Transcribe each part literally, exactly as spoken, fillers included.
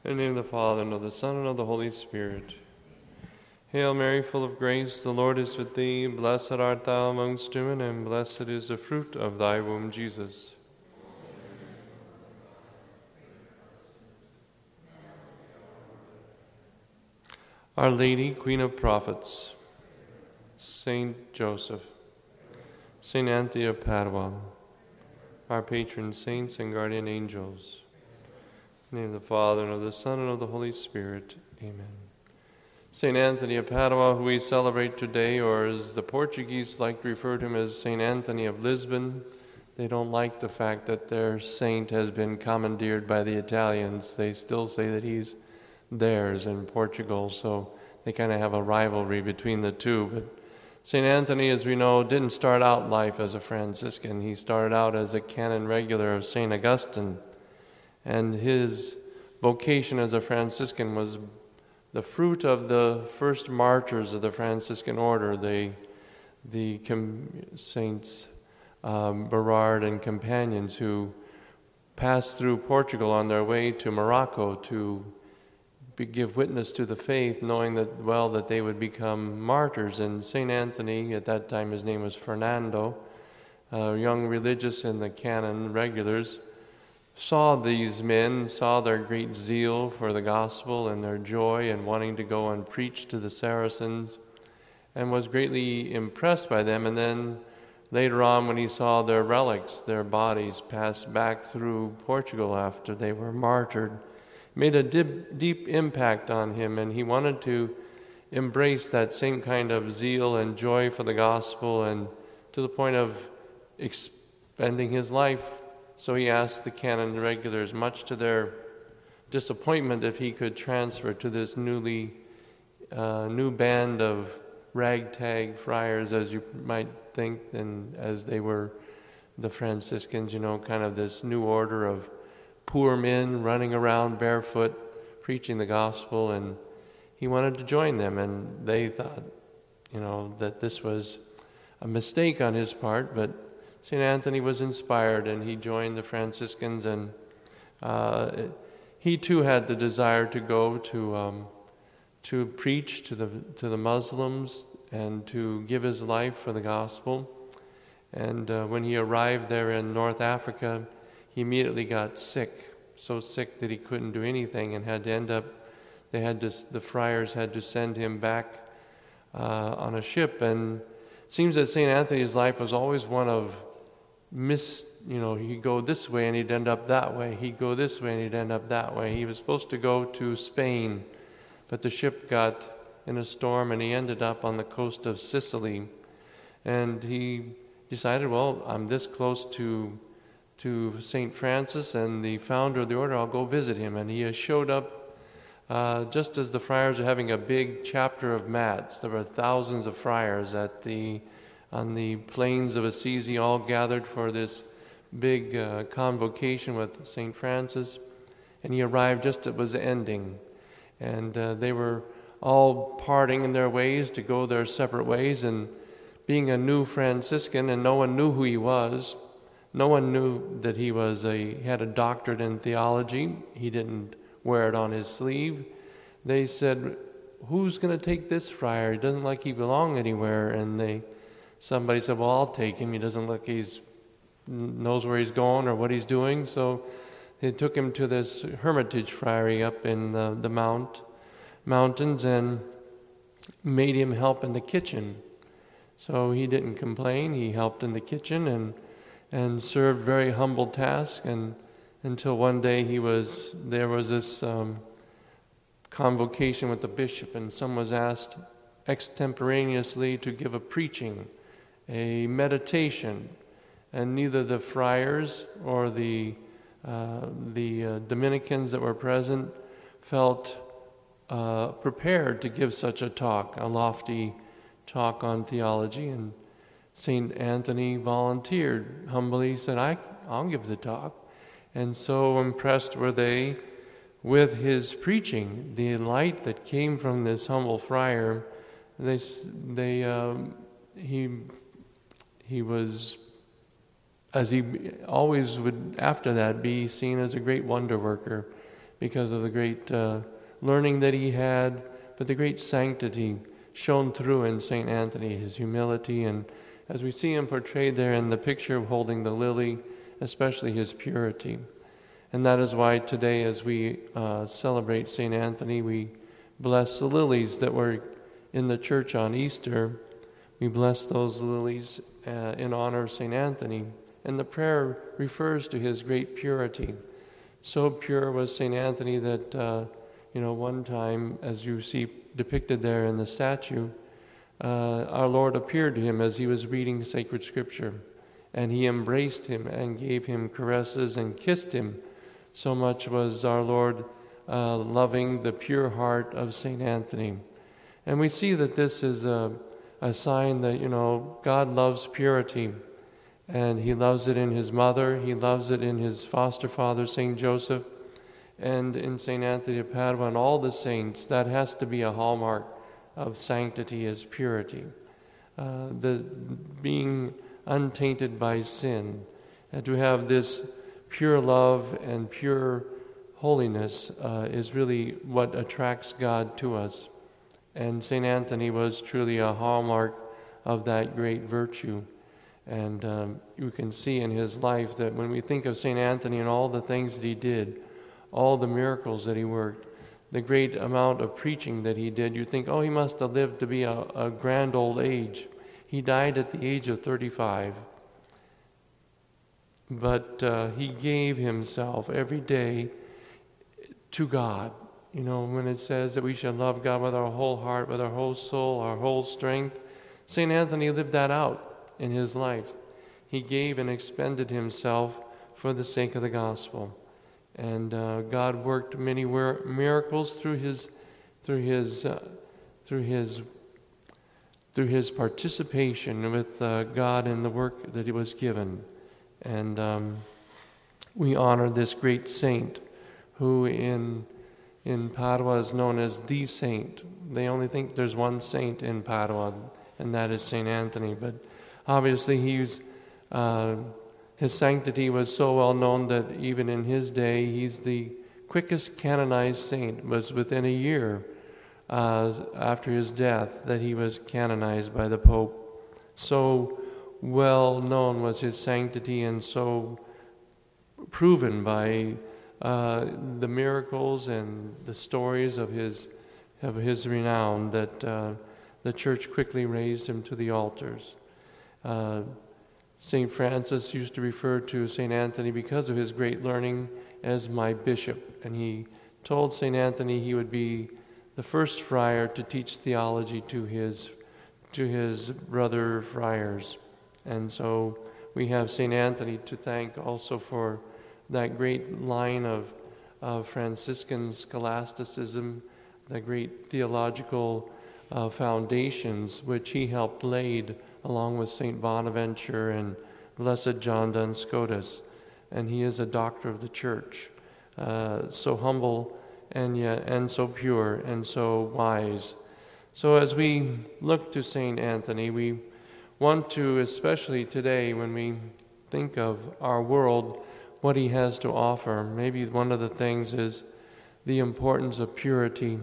In the name of the Father, and of the Son, and of the Holy Spirit. Hail Mary, full of grace, the Lord is with thee. Blessed art thou amongst women, and blessed is the fruit of thy womb, Jesus. Our Lady, Queen of Prophets, Saint Joseph, Saint Anthony of Padua, our patron saints and guardian angels. In the name of the Father, and of the Son, and of the Holy Spirit. Amen. Saint Anthony of Padua, who we celebrate today, or as the Portuguese like to refer to him as Saint Anthony of Lisbon. They don't like the fact that their saint has been commandeered by the Italians. They still say that he's theirs in Portugal, so they kind of have a rivalry between the two. But Saint Anthony, as we know, didn't start out life as a Franciscan. He started out as a canon regular of Saint Augustine. And his vocation as a Franciscan was the fruit of the first martyrs of the Franciscan order, the, the com- Saints um, Berard and companions, who passed through Portugal on their way to Morocco to be, give witness to the faith, knowing that well that they would become martyrs. And Saint Anthony, at that time his name was Fernando, a young religious in the canon regulars, saw these men, saw their great zeal for the gospel and their joy in wanting to go and preach to the Saracens, and was greatly impressed by them. And then later on, when he saw their relics, their bodies pass back through Portugal after they were martyred, it made a deep, deep impact on him, and he wanted to embrace that same kind of zeal and joy for the gospel, and to the point of expending his life. So he asked the canon regulars, much to their disappointment, if he could transfer to this newly uh, new band of ragtag friars, as you might think, and as they were the Franciscans, you know, kind of this new order of poor men running around barefoot, preaching the gospel, and he wanted to join them. And they thought, you know, that this was a mistake on his part, but Saint Anthony was inspired, and he joined the Franciscans, and uh, he too had the desire to go to um, to preach to the to the Muslims and to give his life for the gospel. And uh, when he arrived there in North Africa, he immediately got sick, so sick that he couldn't do anything, and had to end up. They had to, the friars had to send him back uh, on a ship. And it seems that Saint Anthony's life was always one of Miss, you know, he'd go this way and he'd end up that way. He'd go this way and he'd end up that way. He was supposed to go to Spain, but the ship got in a storm and he ended up on the coast of Sicily. And he decided, well, I'm this close to to Saint Francis and the founder of the order, I'll go visit him. And he showed up uh, just as the friars were having a big chapter of Mass. There were thousands of friars at the on the plains of Assisi, all gathered for this big uh, convocation with Saint Francis. And he arrived just as it was ending. And uh, they were all parting in their ways to go their separate ways. And being a new Franciscan, and no one knew who he was, no one knew that he was a he had a doctorate in theology. He didn't wear it on his sleeve. They said, who's going to take this friar? He doesn't look like he belongs anywhere. And they Somebody said, well, I'll take him. He doesn't look he's knows where he's going or what he's doing. So they took him to this hermitage friary up in the, the mount mountains and made him help in the kitchen. So he didn't complain. He helped in the kitchen and and served very humble tasks. And until one day he was there was this um, convocation with the bishop, and someone was asked extemporaneously to give a preaching, a meditation, and neither the friars or the uh, the uh, Dominicans that were present felt uh, prepared to give such a talk, a lofty talk on theology. And Saint Anthony volunteered humbly, said, I, I'll give the talk. And so impressed were they with his preaching, the light that came from this humble friar. They, they, um, he, he was, as he always would after that, be seen as a great wonder worker, because of the great uh, learning that he had, but the great sanctity shone through in Saint Anthony, his humility, and as we see him portrayed there in the picture of holding the lily, especially his purity. And that is why today, as we uh, celebrate Saint Anthony, we bless the lilies that were in the church on Easter. We bless those lilies uh, in honor of Saint Anthony. And the prayer refers to his great purity. So pure was Saint Anthony that, uh, you know, one time, as you see depicted there in the statue, uh, our Lord appeared to him as he was reading sacred scripture. And he embraced him and gave him caresses and kissed him. So much was our Lord uh, loving the pure heart of Saint Anthony. And we see that this is a, a sign that, you know, God loves purity. And he loves it in his mother. He loves it in his foster father, Saint Joseph. And in Saint Anthony of Padua and all the saints, that has to be a hallmark of sanctity, is purity. Uh, the being untainted by sin. And to have this pure love and pure holiness uh, is really what attracts God to us. And Saint Anthony was truly a hallmark of that great virtue. And um, you can see in his life that when we think of Saint Anthony and all the things that he did, all the miracles that he worked, the great amount of preaching that he did, you think, oh, he must have lived to be a, a grand old age. He died at the age of thirty-five. But uh, he gave himself every day to God. You know, when it says that we should love God with our whole heart, with our whole soul, our whole strength, Saint Anthony lived that out in his life. He gave and expended himself for the sake of the gospel. And uh, God worked many miracles through his, through his, uh, through his, through his participation with uh, God in the work that he was given. And um, we honor this great saint who in in Padua is known as the saint. They only think there's one saint in Padua, and that is Saint Anthony. But obviously he's, uh, his sanctity was so well known that even in his day, he's the quickest canonized saint. It was within a year uh, after his death that he was canonized by the Pope. So well known was his sanctity, and so proven by uh, the miracles and the stories of his of his renown that uh, the church quickly raised him to the altars. Uh, Saint Francis used to refer to Saint Anthony, because of his great learning, as my bishop, and he told Saint Anthony he would be the first friar to teach theology to his to his brother friars. And so we have Saint Anthony to thank also for that great line of, of Franciscan scholasticism, the great theological uh, foundations which he helped laid along with Saint Bonaventure and Blessed John Duns Scotus. And he is a doctor of the church, uh, so humble and yet and so pure and so wise. So as we look to Saint Anthony, we want to, especially today when we think of our world, what he has to offer. Maybe one of the things is the importance of purity.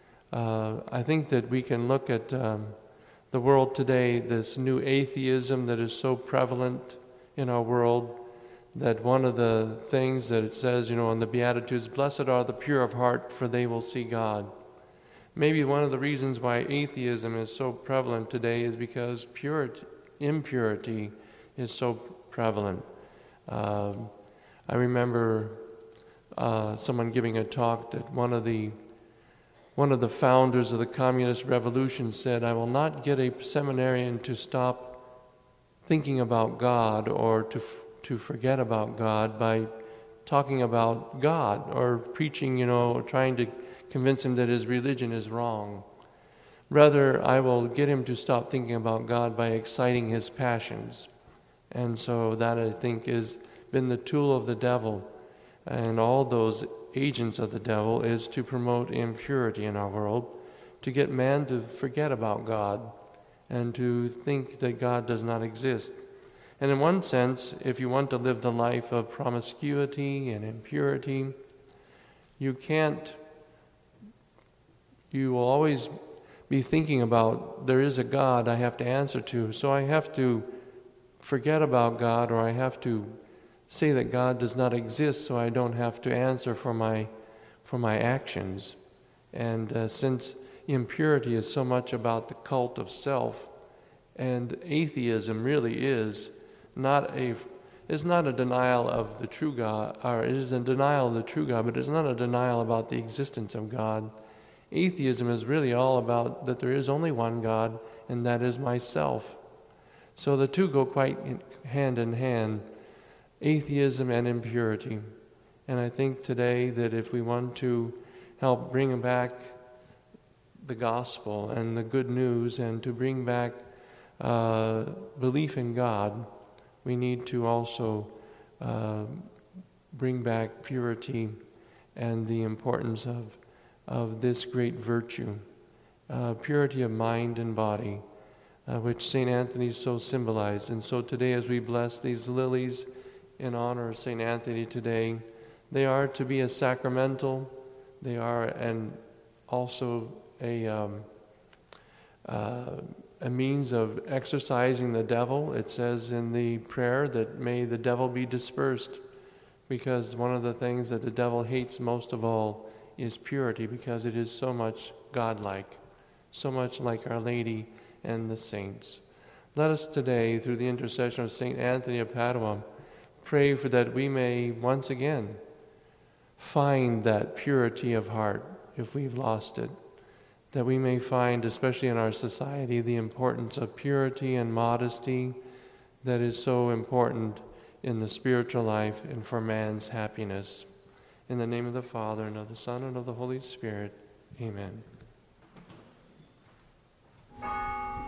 Uh, I think that we can look at um, the world today, this new atheism that is so prevalent in our world, that one of the things that it says, you know, in the Beatitudes, blessed are the pure of heart, for they will see God. Maybe one of the reasons why atheism is so prevalent today is because purity, impurity is so prevalent. Uh, I remember uh, someone giving a talk that one of the one of the founders of the communist revolution said, "I will not get a seminarian to stop thinking about God or to to forget about God by talking about God or preaching, you know, trying to convince him that his religion is wrong. Rather, I will get him to stop thinking about God by exciting his passions." And so that, I think, has been the tool of the devil, and all those agents of the devil, is to promote impurity in our world, to get man to forget about God and to think that God does not exist. And in one sense, if you want to live the life of promiscuity and impurity, You can't, you will always be thinking about, there is a God I have to answer to, so I have to forget about God, or I have to say that God does not exist so I don't have to answer for my for my actions. And uh, since impurity is so much about the cult of self, and atheism really is not a is not a denial of the true God, or it is a denial of the true God, but it's not a denial about the existence of God. Atheism is really all about that there is only one God, and that is myself. So the two go quite in, hand in hand, atheism and impurity. And I think today that if we want to help bring back the gospel and the good news, and to bring back uh, belief in God, we need to also uh, bring back purity and the importance of, of this great virtue, uh, purity of mind and body, uh, which Saint Anthony so symbolized. And so today, as we bless these lilies in honor of Saint Anthony today, they are to be a sacramental, they are and also a, um, uh, a means of exorcising the devil. It says in the prayer that may the devil be dispersed, because one of the things that the devil hates most of all is purity, because it is so much godlike, so much like Our Lady and the saints. Let us today, through the intercession of Saint Anthony of Padua, pray for that we may once again find that purity of heart if we've lost it, that we may find, especially in our society, the importance of purity and modesty that is so important in the spiritual life and for man's happiness. In the name of the Father, and of the Son, and of the Holy Spirit, amen.